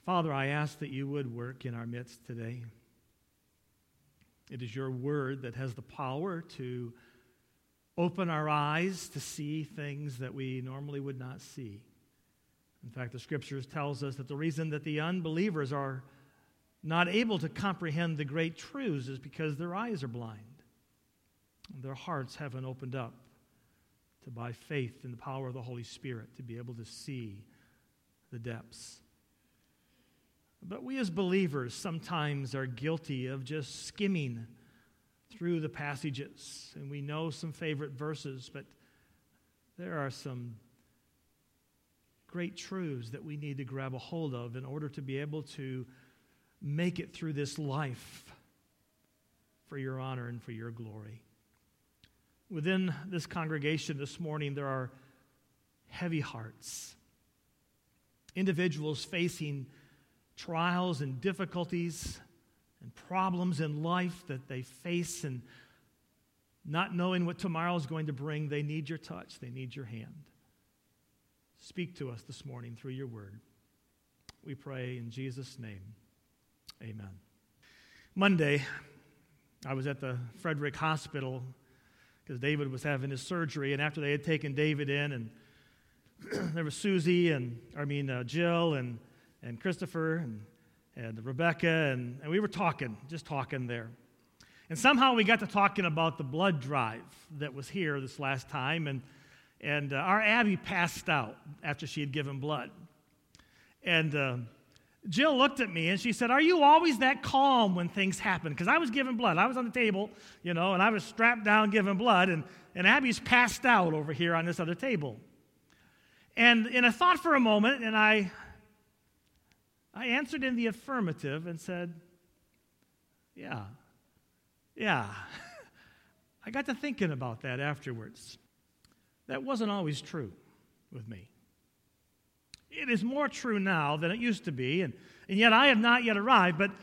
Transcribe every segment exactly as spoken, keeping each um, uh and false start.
Father, I ask that you would work in our midst today. It is your word that has the power to open our eyes to see things that we normally would not see. In fact, the Scriptures tells us that the reason that the unbelievers are not able to comprehend the great truths is because their eyes are blind. Their hearts haven't opened up to, by faith in the power of the Holy Spirit, to be able to see the depths. But we as believers sometimes are guilty of just skimming through the passages. And we know some favorite verses, but there are some great truths that we need to grab a hold of in order to be able to make it through this life for your honor and for your glory. Within this congregation this morning, there are heavy hearts. Individuals facing trials and difficulties and problems in life that they face, and not knowing what tomorrow is going to bring. They need your touch. They need your hand. Speak to us this morning through your word. We pray in Jesus' name. Amen. Monday, I was at the Frederick Hospital because David was having his surgery, and after they had taken David in, and there was Susie, and I mean uh, Jill, and and Christopher, and, and Rebecca, and, and we were talking, just talking there. And somehow we got to talking about the blood drive that was here this last time, and and uh, our Abby passed out after she had given blood. And uh, Jill looked at me, and she said, "Are you always that calm when things happen?" Because I was giving blood. I was on the table, you know, and I was strapped down giving blood, and, and Abby's passed out over here on this other table. And, and I thought for a moment, and I... I answered in the affirmative and said, yeah, yeah. I got to thinking about that afterwards. That wasn't always true with me. It is more true now than it used to be, and, and yet I have not yet arrived, but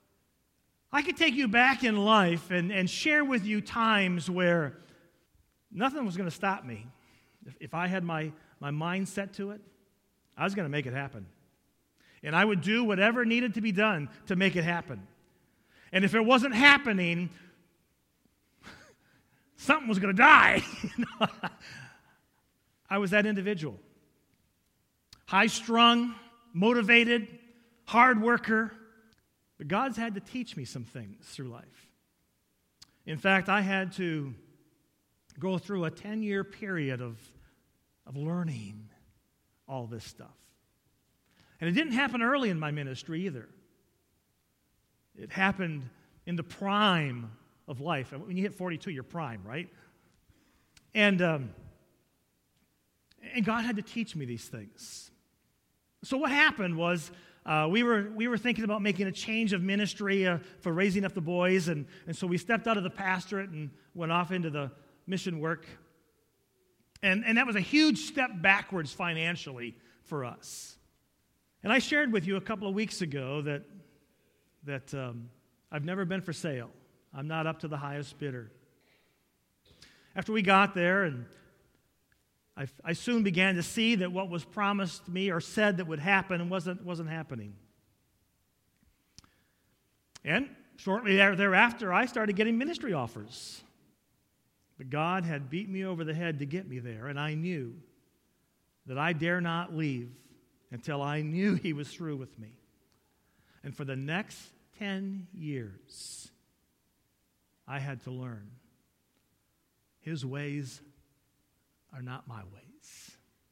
I could take you back in life and, and share with you times where nothing was going to stop me. If, if I had my, my mind set to it, I was going to make it happen. And I would do whatever needed to be done to make it happen. And if it wasn't happening, something was going to die. I was that individual. High-strung, motivated, hard worker. But God's had to teach me some things through life. In fact, I had to go through a ten-year period of, of learning all this stuff. And it didn't happen early in my ministry either. It happened in the prime of life. When you hit forty-two, you're prime, right? And, um, and God had to teach me these things. So what happened was uh, we were we were thinking about making a change of ministry uh, for raising up the boys, and, and so we stepped out of the pastorate and went off into the mission work. And, and that was a huge step backwards financially for us. And I shared with you a couple of weeks ago that, that um, I've never been for sale. I'm not up to the highest bidder. After we got there, and I, I soon began to see that what was promised me or said that would happen wasn't, wasn't happening. And shortly thereafter, I started getting ministry offers. But God had beat me over the head to get me there, and I knew that I dare not leave until I knew he was through with me. And for the next ten years, I had to learn his ways are not my ways.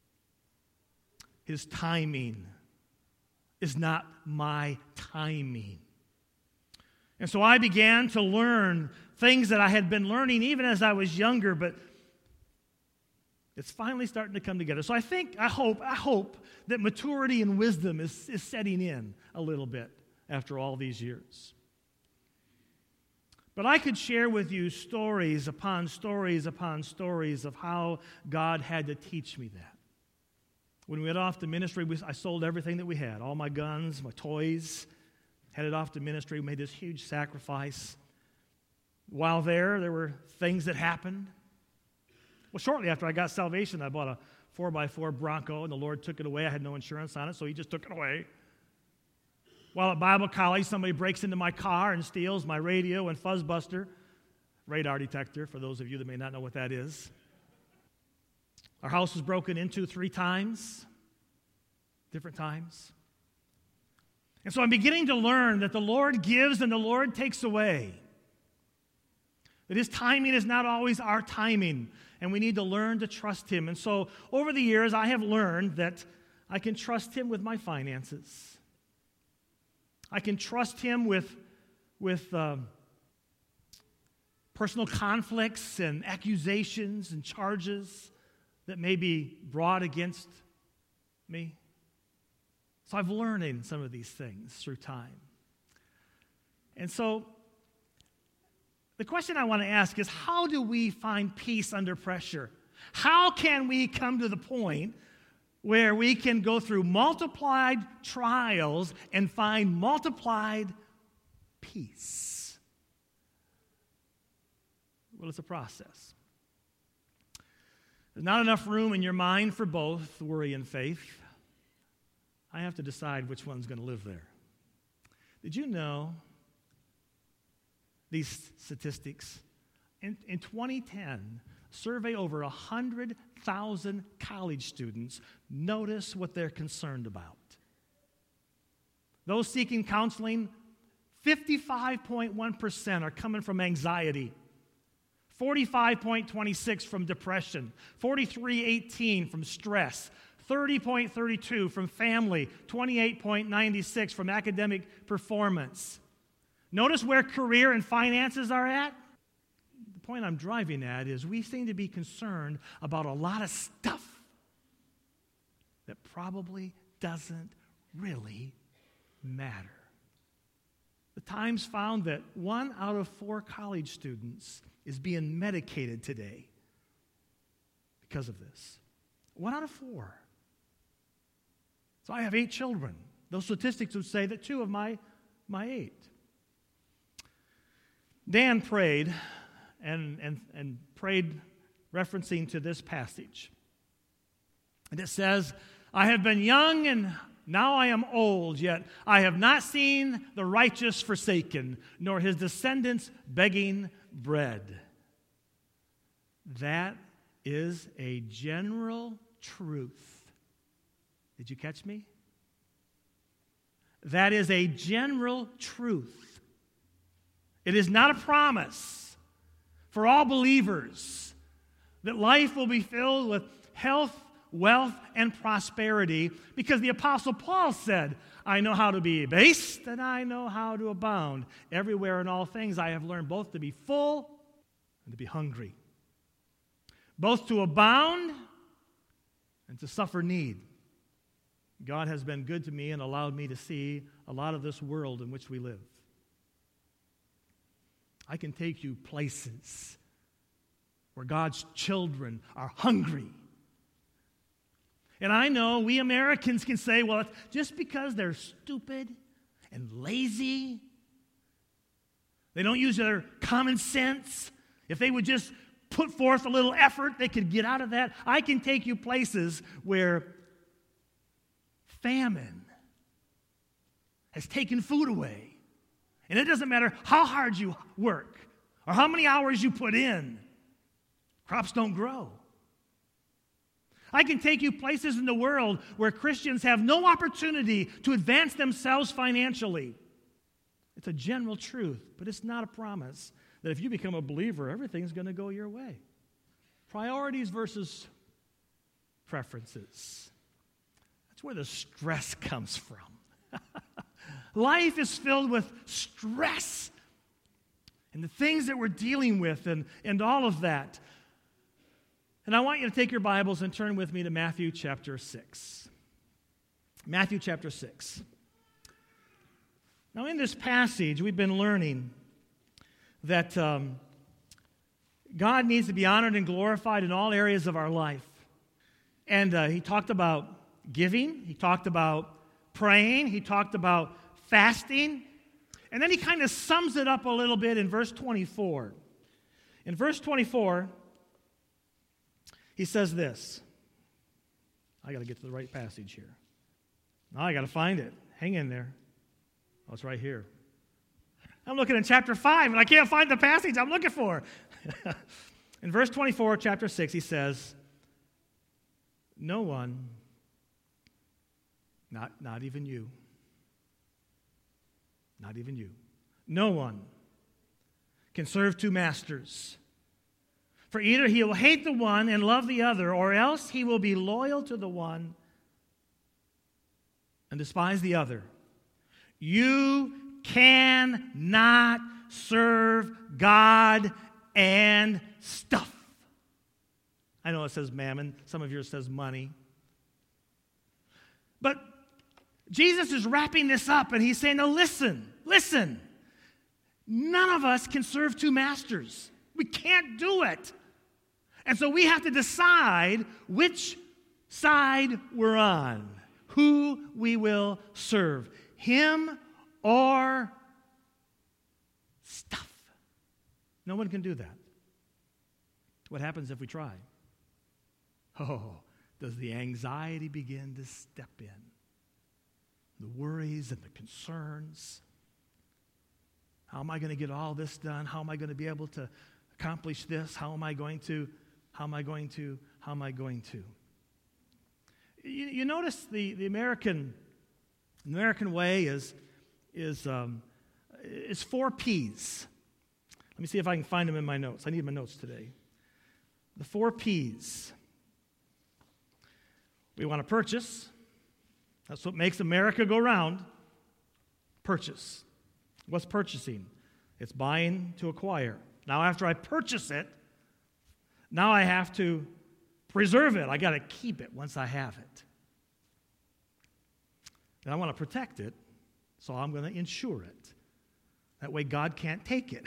His timing is not my timing. And so I began to learn things that I had been learning even as I was younger, but it's finally starting to come together. So I think, I hope, I hope that maturity and wisdom is, is setting in a little bit after all these years. But I could share with you stories upon stories upon stories of how God had to teach me that. When we went off to ministry, we, I sold everything that we had, all my guns, my toys, headed off to ministry, made this huge sacrifice. While there, there were things that happened. Well, shortly after I got salvation, I bought a four by four Bronco, and the Lord took it away. I had no insurance on it, so he just took it away. While at Bible college, somebody breaks into my car and steals my radio and fuzzbuster, radar detector, for those of you that may not know what that is. Our house was broken into three times, different times. And so I'm beginning to learn that the Lord gives and the Lord takes away. That His timing is not always our timing, and we need to learn to trust Him. And so over the years, I have learned that I can trust Him with my finances. I can trust Him with, with uh, personal conflicts and accusations and charges that may be brought against me. So I've learned in some of these things through time. And so the question I want to ask is, how do we find peace under pressure? How can we come to the point where we can go through multiplied trials and find multiplied peace? Well, it's a process. There's not enough room in your mind for both worry and faith. I have to decide which one's going to live there. Did you know these statistics? In, in twenty ten, survey over one hundred thousand college students. Notice what they're concerned about. Those seeking counseling, fifty-five point one percent are coming from anxiety, forty-five point two six from depression, forty-three point one eight from stress, thirty point three two from family, twenty-eight point nine six from academic performance. Notice where career and finances are at. The point I'm driving at is we seem to be concerned about a lot of stuff that probably doesn't really matter. The Times found that one out of four college students is being medicated today because of this. One out of four. So I have eight children. Those statistics would say that two of my, my eight. Dan prayed and, and, and prayed referencing to this passage. And it says, I have been young and now I am old, yet I have not seen the righteous forsaken, nor his descendants begging bread. That is a general truth. Did you catch me? That is a general truth. It is not a promise for all believers that life will be filled with health, wealth, and prosperity, because the Apostle Paul said, I know how to be abased and I know how to abound. Everywhere in all things I have learned both to be full and to be hungry, both to abound and to suffer need. God has been good to me and allowed me to see a lot of this world in which we live. I can take you places where God's children are hungry. And I know we Americans can say, well, it's just because they're stupid and lazy, they don't use their common sense. If they would just put forth a little effort, they could get out of that. I can take you places where famine has taken food away. And it doesn't matter how hard you work or how many hours you put in, crops don't grow. I can take you places in the world where Christians have no opportunity to advance themselves financially. It's a general truth, but it's not a promise that if you become a believer, everything's going to go your way. Priorities versus preferences. That's where the stress comes from. Life is filled with stress and the things that we're dealing with and, and all of that. And I want you to take your Bibles and turn with me to Matthew chapter six. Matthew chapter six. Now, in this passage, we've been learning that um, God needs to be honored and glorified in all areas of our life. And uh, he talked about giving. He talked about praying. He talked about fasting. And then he kind of sums it up a little bit in verse twenty-four. In verse twenty-four, he says this. I got to get to the right passage here. Now I got to find it. Hang in there. Oh, it's right here. I'm looking in chapter five, and I can't find the passage I'm looking for. In verse twenty-four, chapter six, he says, no one, not, not even you, not even you, no one can serve two masters. For either he will hate the one and love the other, or else he will be loyal to the one and despise the other. You cannot serve God and stuff. I know it says mammon. Some of yours says money. But Jesus is wrapping this up, and he's saying, now listen, listen. None of us can serve two masters. We can't do it. And so we have to decide which side we're on, who we will serve, him or stuff. No one can do that. What happens if we try? Oh, does the anxiety begin to step in? The worries and the concerns. How am I going to get all this done? How am I going to be able to accomplish this? How am I going to, how am I going to, how am I going to? You, you notice the, the American, the American way is, is, um, is four P's. Let me see if I can find them in my notes. I need my notes today. The four P's. We want to purchase. That's what makes America go round. Purchase. What's purchasing? It's buying to acquire. Now, after I purchase it, now I have to preserve it. I got to keep it once I have it. And I want to protect it, so I'm going to insure it. That way God can't take it.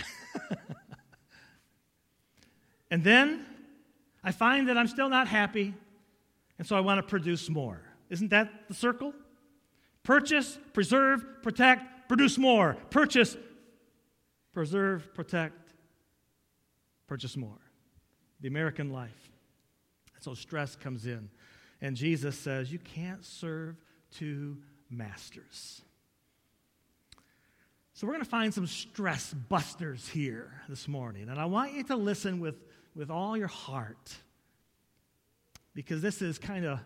And then I find that I'm still not happy, and so I want to produce more. Isn't that the circle? Purchase, preserve, protect, produce more. Purchase, preserve, protect, purchase more. The American life. And so stress comes in. And Jesus says, you can't serve two masters. So we're going to find some stress busters here this morning. And I want you to listen with, with all your heart. Because this is kind of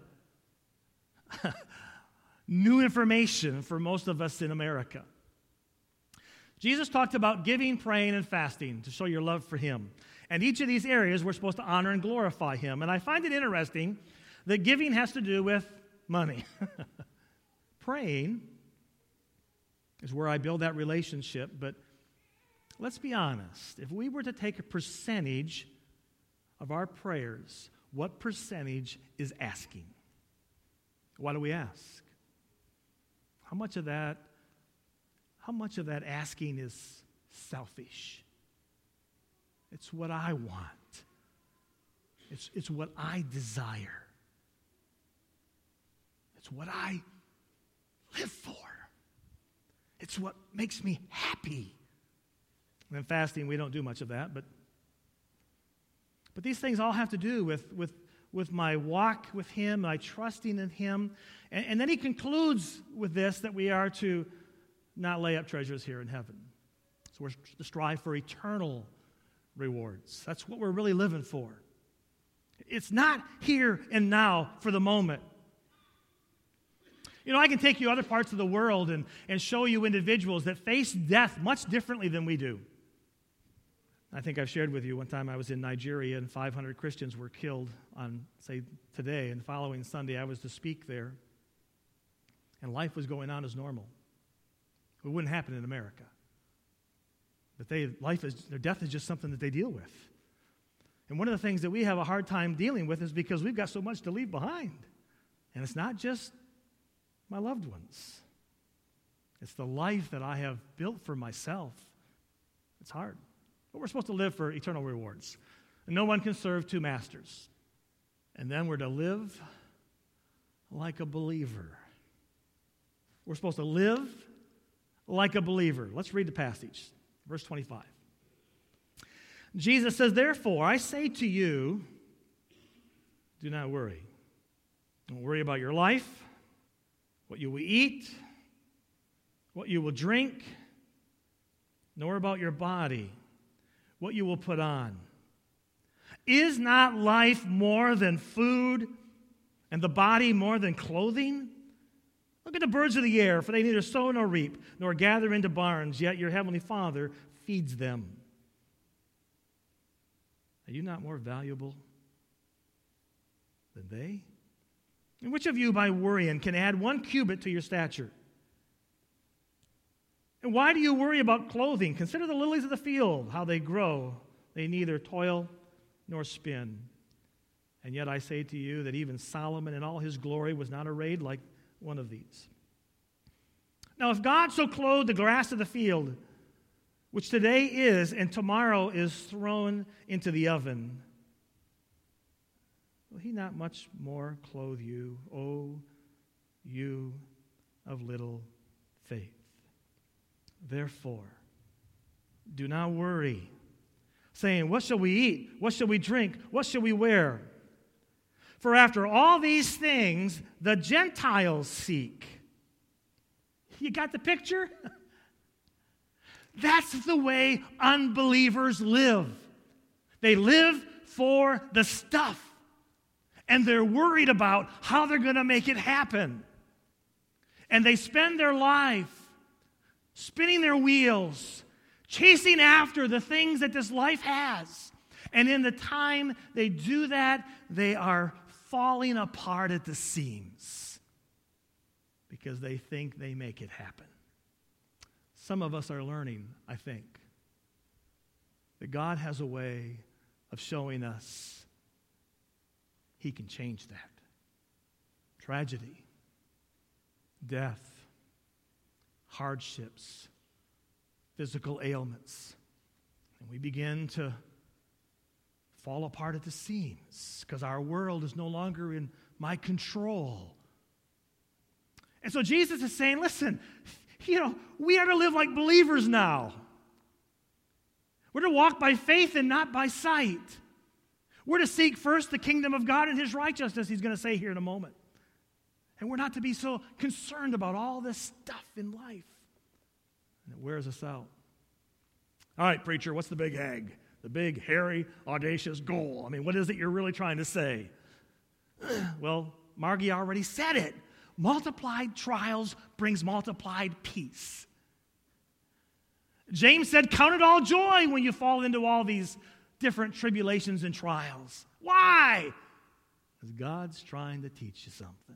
new information for most of us in America. Jesus talked about giving, praying, and fasting to show your love for him. And each of these areas we're supposed to honor and glorify him. And I find it interesting that giving has to do with money. Praying is where I build that relationship. But let's be honest. If we were to take a percentage of our prayers, what percentage is asking? What do we ask? How much of that, how much of that asking is selfish? It's what I want. It's, it's what I desire. It's what I live for. It's what makes me happy. And in fasting, we don't do much of that, but but these things all have to do with, with, with my walk with him, my trusting in him. And, and then he concludes with this, that we are to not lay up treasures here in heaven. So we're to strive for eternal rewards. That's what we're really living for. It's not here and now for the moment. You know, I can take you to other parts of the world and, and show you individuals that face death much differently than we do. I think I've shared with you one time I was in Nigeria and five hundred Christians were killed on, say, today, and the following Sunday I was to speak there. And life was going on as normal. It wouldn't happen in America. But they, life is, their death is just something that they deal with. And one of the things that we have a hard time dealing with is because we've got so much to leave behind. And it's not just my loved ones. It's the life that I have built for myself. It's hard. But we're supposed to live for eternal rewards. And no one can serve two masters. And then we're to live like a believer. We're supposed to live like a believer. Let's read the passage. Verse twenty-five. Jesus says, therefore, I say to you, do not worry. Don't worry about your life, what you will eat, what you will drink, nor about your body, what you will put on. Is not life more than food, and the body more than clothing? Look at the birds of the air, for they neither sow nor reap, nor gather into barns, yet your heavenly Father feeds them. Are you not more valuable than they? And which of you, by worrying, can add one cubit to your stature? And why do you worry about clothing? Consider the lilies of the field, how they grow. They neither toil nor spin. And yet I say to you that even Solomon in all his glory was not arrayed like one of these. Now, if God so clothed the grass of the field, which today is and tomorrow is thrown into the oven, will he not much more clothe you, O you of little faith? Therefore, do not worry, saying, what shall we eat? What shall we drink? What shall we wear? For after all these things, the Gentiles seek. You got the picture? That's the way unbelievers live. They live for the stuff, and they're worried about how they're going to make it happen. And they spend their life spinning their wheels, chasing after the things that this life has. And in the time they do that, they are falling apart at the seams because they think they make it happen. Some of us are learning, I think, that God has a way of showing us He can change that. Tragedy, death, hardships, physical ailments. And we begin to fall apart at the seams because our world is no longer in my control. And so Jesus is saying, listen, you know, we are to live like believers now. We're to walk by faith and not by sight. We're to seek first the kingdom of God and His righteousness, He's going to say here in a moment. And we're not to be so concerned about all this stuff in life. And it wears us out. All right, preacher, what's the big egg? The big, hairy, audacious goal? I mean, what is it you're really trying to say? Well, Margie already said it. Multiplied trials brings multiplied peace. James said, count it all joy when you fall into all these different tribulations and trials. Why? Because God's trying to teach you something.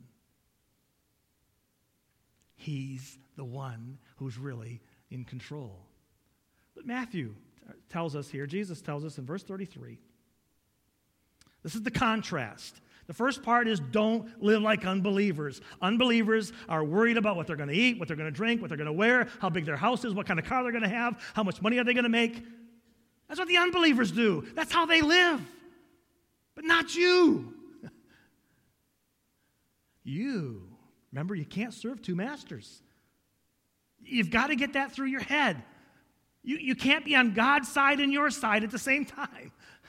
He's the one who's really in control. But Matthew tells us here, Jesus tells us in verse thirty-three, this is the contrast. The first part is don't live like unbelievers. Unbelievers are worried about what they're going to eat, what they're going to drink, what they're going to wear, how big their house is, what kind of car they're going to have, how much money are they going to make. That's what the unbelievers do. That's how they live. But not you. You. Remember, you can't serve two masters. You've got to get that through your head. You, you can't be on God's side and your side at the same time.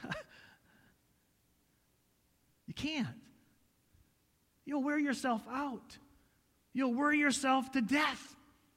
You can't. You'll wear yourself out. You'll worry yourself to death.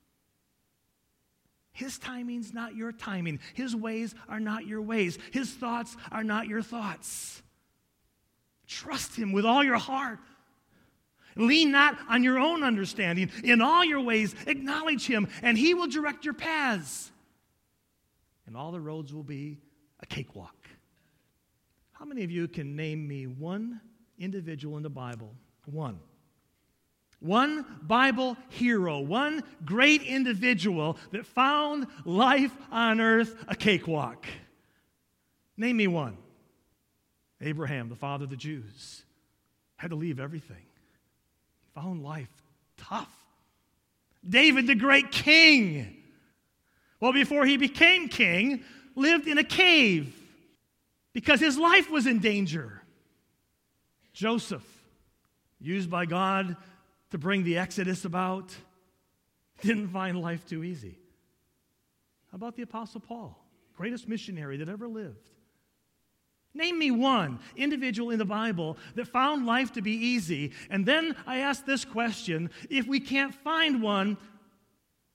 His timing's not your timing. His ways are not your ways. His thoughts are not your thoughts. Trust Him with all your heart. Lean not on your own understanding. In all your ways, acknowledge Him, and He will direct your paths. And all the roads will be a cakewalk. How many of you can name me one individual in the Bible? One. One Bible hero, one great individual that found life on earth a cakewalk. Name me one. Abraham, the father of the Jews, had to leave everything. Found life tough. David, the great king, well, before he became king, lived in a cave because his life was in danger. Joseph, used by God to bring the Exodus about, didn't find life too easy. How about the Apostle Paul, greatest missionary that ever lived? Name me one individual in the Bible that found life to be easy. And then I ask this question, if we can't find one,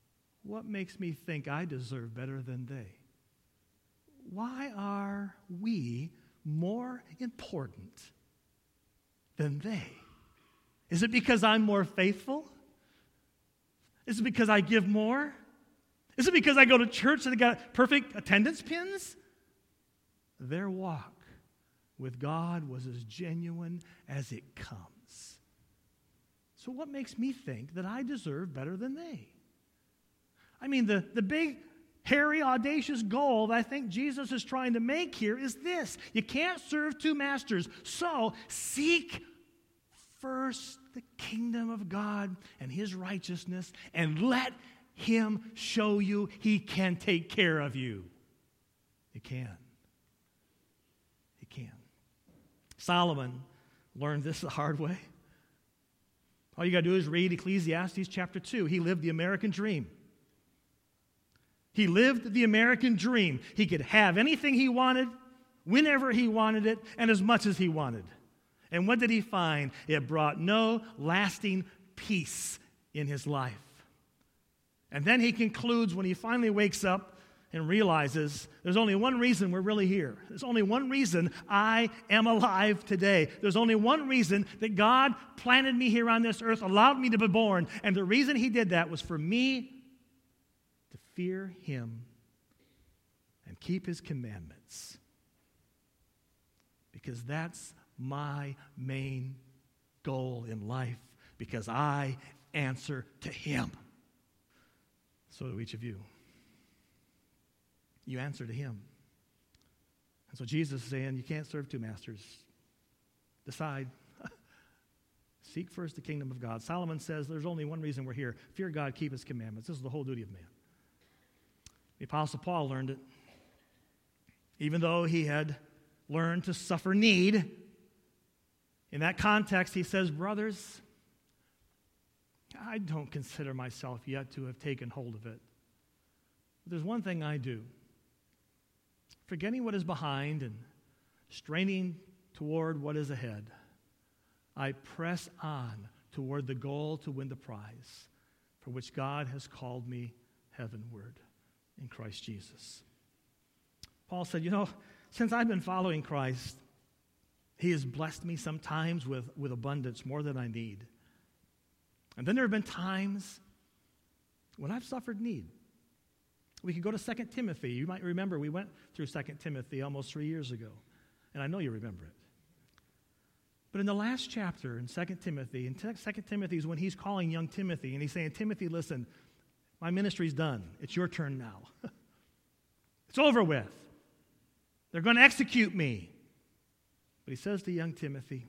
what makes me think I deserve better than they? Why are we more important than they? Is it because I'm more faithful? Is it because I give more? Is it because I go to church and I got perfect attendance pins? Their walk with God was as genuine as it comes. So what makes me think that I deserve better than they? I mean, the, the big, hairy, audacious goal that I think Jesus is trying to make here is this. You can't serve two masters. So seek first the kingdom of God and his righteousness, and let him show you he can take care of you. He can. He can. Solomon learned this the hard way. All you got to do is read Ecclesiastes chapter two. He lived the American dream. He lived the American dream. He could have anything he wanted, whenever he wanted it, and as much as he wanted. And what did he find? It brought no lasting peace in his life. And then he concludes when he finally wakes up and realizes there's only one reason we're really here. There's only one reason I am alive today. There's only one reason that God planted me here on this earth, allowed me to be born. And the reason he did that was for me to fear him and keep his commandments. Because that's my main goal in life, because I answer to him. So do each of you. You answer to him. And so Jesus is saying you can't serve two masters. Decide. Seek first the kingdom of God. Solomon says there's only one reason we're here. Fear God, keep his commandments. This is the whole duty of man. The Apostle Paul learned it. Even though he had learned to suffer need, in that context he says, brothers, I don't consider myself yet to have taken hold of it. But there's one thing I do. Forgetting what is behind and straining toward what is ahead, I press on toward the goal to win the prize for which God has called me heavenward in Christ Jesus. Paul said, you know, since I've been following Christ, he has blessed me sometimes with, with abundance, more than I need. And then there have been times when I've suffered need. We could go to Second Timothy. You might remember we went through Second Timothy almost three years ago. And I know you remember it. But in the last chapter in Second Timothy, in Second Timothy is when he's calling young Timothy, and he's saying, Timothy, listen, my ministry's done. It's your turn now. It's over with. They're going to execute me. But he says to young Timothy,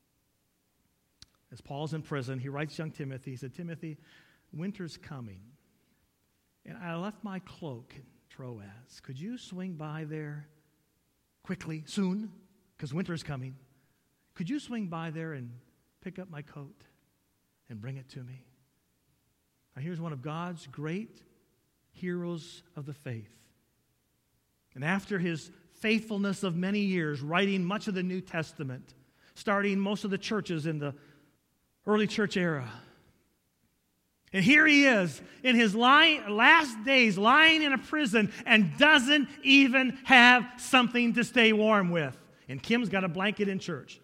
as Paul's in prison, he writes young Timothy, he said, Timothy, winter's coming, and I left my cloak in Troas. Could you swing by there quickly, soon, because winter's coming? Could you swing by there and pick up my coat and bring it to me? Now here's one of God's great heroes of the faith. And after his faithfulness of many years, writing much of the New Testament, starting most of the churches in the early church era. And here he is in his lying, last days, lying in a prison and doesn't even have something to stay warm with. And Kim's got a blanket in church.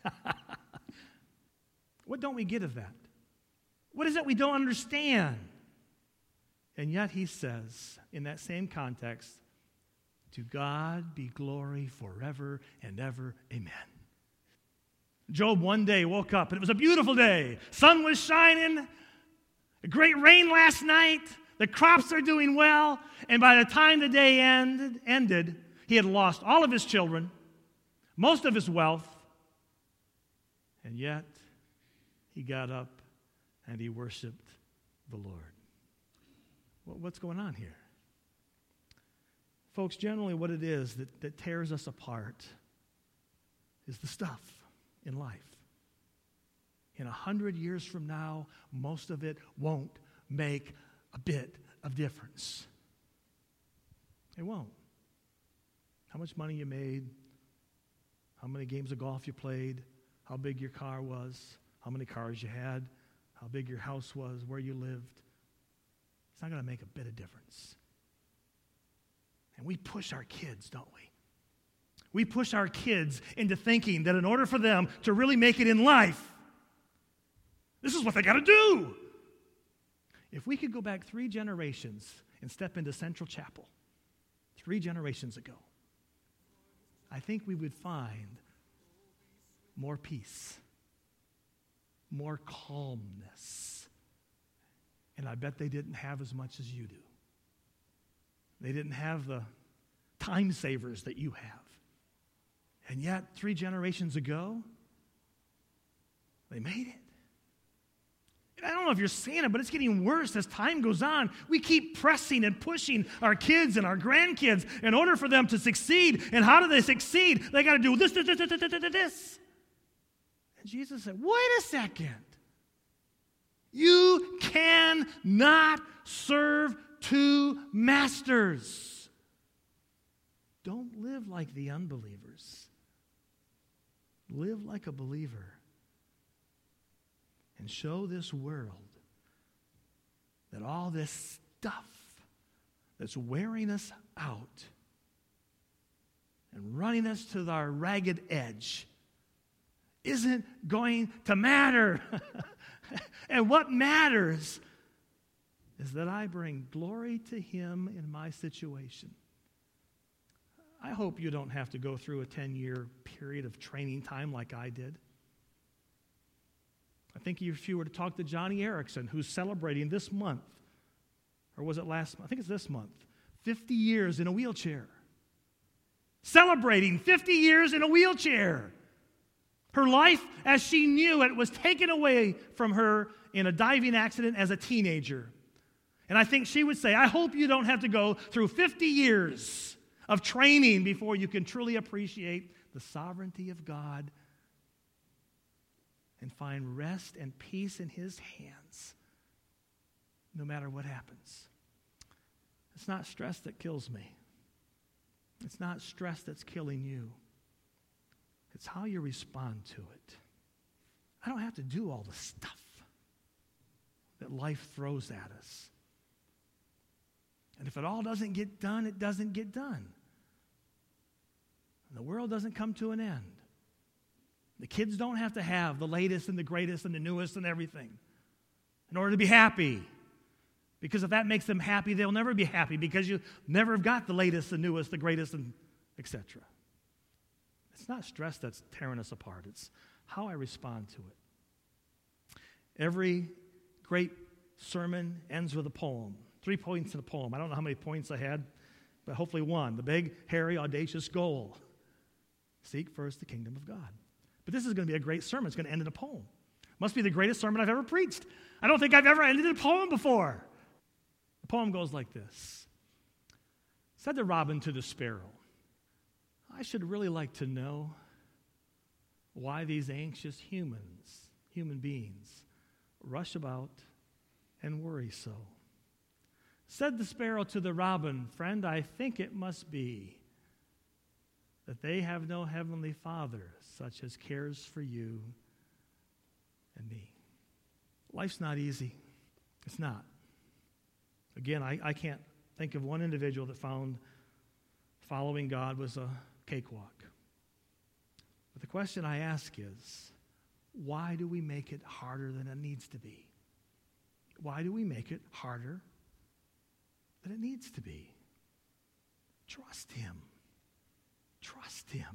What don't we get of that? What is it we don't understand? And yet he says, in that same context, to God be glory forever and ever. Amen. Job one day woke up, and it was a beautiful day. Sun was shining. A great rain last night. The crops are doing well. And by the time the day ended, ended, he had lost all of his children, most of his wealth, and yet he got up and he worshiped the Lord. What's going on here? Folks, generally what it is that, that tears us apart is the stuff in life. In a hundred years from now, most of it won't make a bit of difference. It won't. How much money you made, how many games of golf you played, how big your car was, how many cars you had, how big your house was, where you lived. it's not going to make a bit of difference. And we push our kids, don't we? We push our kids into thinking that in order for them to really make it in life, this is what they got to do. If we could go back three generations and step into Central Chapel three generations ago, I think we would find more peace, more calmness. And I bet they didn't have as much as you do. They didn't have the time savers that you have. And yet, three generations ago, they made it. And I don't know if you're seeing it, but it's getting worse as time goes on. We keep pressing and pushing our kids and our grandkids in order for them to succeed. And how do they succeed? They got to do this, this, this, this, this, this. And Jesus said, wait a second. You cannot serve two masters. Don't live like the unbelievers. Live like a believer. And show this world that all this stuff that's wearing us out and running us to our ragged edge isn't going to matter. And what matters is that I bring glory to Him in my situation. I hope you don't have to go through a ten-year period of training time like I did. I think if you were to talk to Johnny Erickson, who's celebrating this month, or was it last month? I think it's this month, fifty years in a wheelchair. Celebrating fifty years in a wheelchair. Her life as she knew it was taken away from her in a diving accident as a teenager. And I think she would say, I hope you don't have to go through fifty years of training before you can truly appreciate the sovereignty of God and find rest and peace in His hands, no matter what happens. It's not stress that kills me. It's not stress that's killing you. It's how you respond to it. I don't have to do all the stuff that life throws at us. And if it all doesn't get done, it doesn't get done. And the world doesn't come to an end. The kids don't have to have the latest and the greatest and the newest and everything in order to be happy. Because if that makes them happy, they'll never be happy because you never have got the latest, the newest, the greatest, and et cetera. It's not stress that's tearing us apart. It's how I respond to it. Every great sermon ends with a poem. Three points in a poem. I don't know how many points I had, but hopefully one. The big, hairy, audacious goal. Seek first the kingdom of God. But this is going to be a great sermon. It's going to end in a poem. Must be the greatest sermon I've ever preached. I don't think I've ever ended in a poem before. The poem goes like this. Said the robin to the sparrow, I should really like to know why these anxious humans, human beings, rush about and worry so. Said the sparrow to the robin, friend, I think it must be that they have no heavenly Father such as cares for you and me. Life's not easy. It's not. Again, I, I can't think of one individual that found following God was a cakewalk. But the question I ask is, why do we make it harder than it needs to be? Why do we make it harder than it needs to be? Trust Him. Trust Him.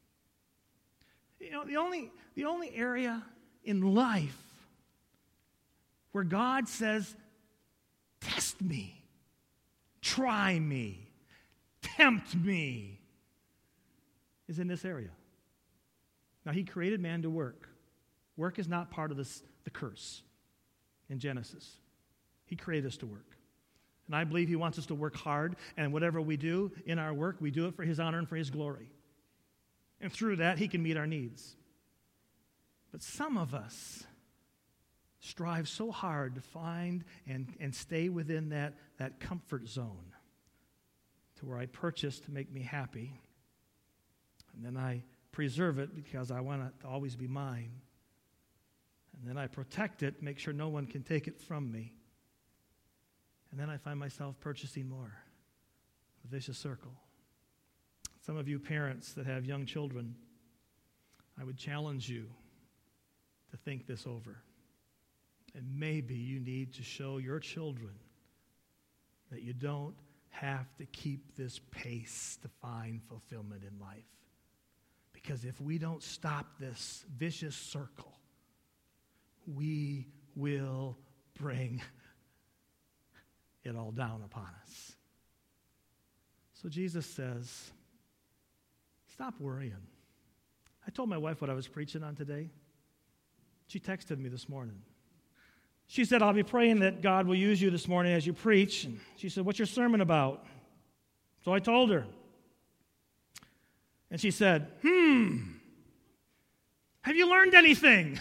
You know, the only, the only area in life where God says, test me, try me, tempt me, is in this area. Now, He created man to work. Work is not part of this, the curse in Genesis. He created us to work. And I believe He wants us to work hard, and whatever we do in our work, we do it for His honor and for His glory. And through that, He can meet our needs. But some of us strive so hard to find and, and stay within that, that comfort zone to where I purchase to make me happy, and then I preserve it because I want it to always be mine, and then I protect it, make sure no one can take it from me. And then I find myself purchasing more. A vicious circle. Some of you parents that have young children, I would challenge you to think this over. And maybe you need to show your children that you don't have to keep this pace to find fulfillment in life. Because if we don't stop this vicious circle, we will bring it all down upon us. So Jesus says, stop worrying. I told my wife what I was preaching on today. She texted me this morning. She said, I'll be praying that God will use you this morning as you preach. And she said, what's your sermon about? So I told her. And she said, hmm, have you learned anything?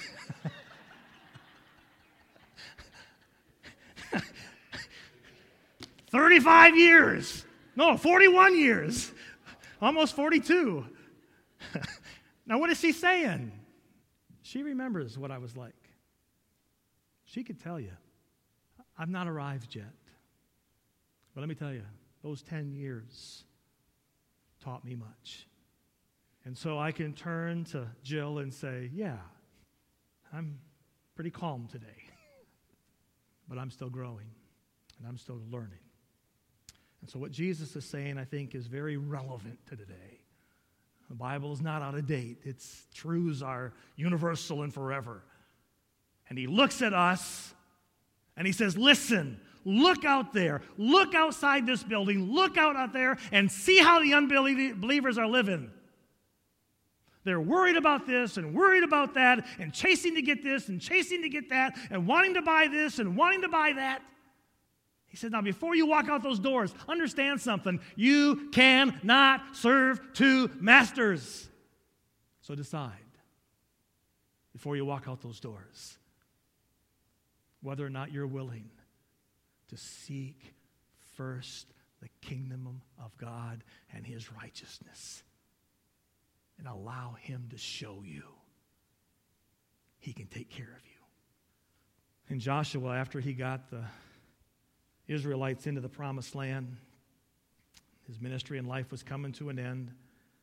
thirty-five years. No, forty-one years. Almost forty-two. Now, what is she saying? She remembers what I was like. She could tell you, I've not arrived yet. But let me tell you, those ten years taught me much. And so I can turn to Jill and say, yeah, I'm pretty calm today. But I'm still growing, and I'm still learning. And so what Jesus is saying, I think, is very relevant to today. The Bible is not out of date. Its truths are universal and forever. And he looks at us, and he says, listen, look out there. Look outside this building. Look out out there and see how the unbelievers are living. They're worried about this and worried about that and chasing to get this and chasing to get that and wanting to buy this and wanting to buy that. He said, now before you walk out those doors, understand something. You cannot serve two masters. So decide before you walk out those doors whether or not you're willing to seek first the kingdom of God and his righteousness and allow him to show you he can take care of you. And Joshua, after he got the Israelites into the promised land, his ministry and life was coming to an end.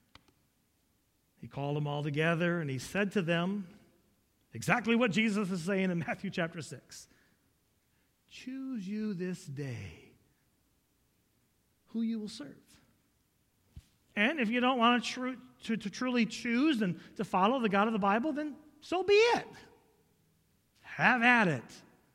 He called them all together and he said to them exactly what Jesus is saying in Matthew chapter six. Choose you this day who you will serve. And if you don't want to, tr- to, to truly choose and to follow the God of the Bible, then so be it. Have at it.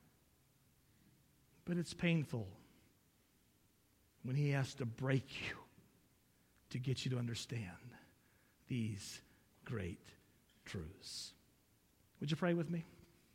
But it's painful when he has to break you to get you to understand these great truths. Would you pray with me?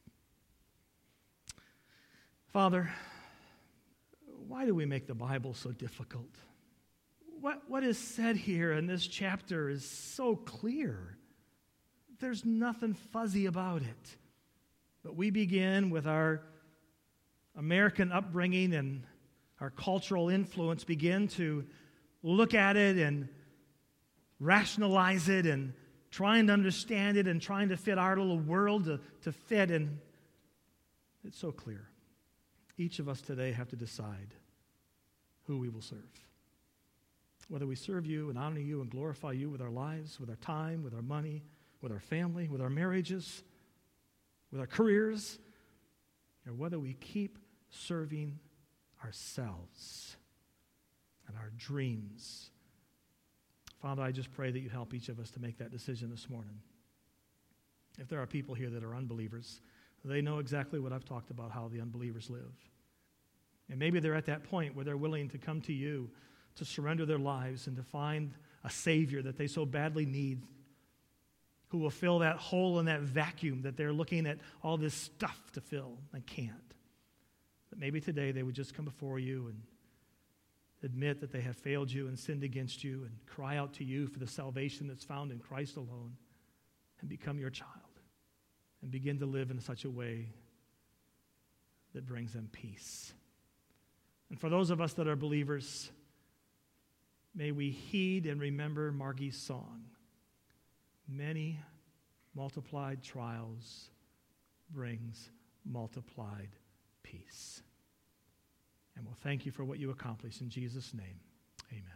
Father, why do we make the Bible so difficult? What, what is said here in this chapter is so clear. There's nothing fuzzy about it. But we begin with our American upbringing and our cultural influence, begin to look at it and rationalize it and trying to understand it and trying to fit our little world to, to fit. And it's so clear. Each of us today have to decide who we will serve. Whether we serve you and honor you and glorify you with our lives, with our time, with our money, with our family, with our marriages, with our careers, or whether we keep serving ourselves and our dreams. Father, I just pray that you help each of us to make that decision this morning. If there are people here that are unbelievers, they know exactly what I've talked about, how the unbelievers live. And maybe they're at that point where they're willing to come to you to surrender their lives and to find a Savior that they so badly need, who will fill that hole and that vacuum that they're looking at all this stuff to fill and can't. But maybe today they would just come before you and admit that they have failed you and sinned against you and cry out to you for the salvation that's found in Christ alone and become your child and begin to live in such a way that brings them peace. And for those of us that are believers, may we heed and remember Margie's song. Many multiplied trials brings multiplied peace. And we'll thank you for what you accomplish. In Jesus' name, amen.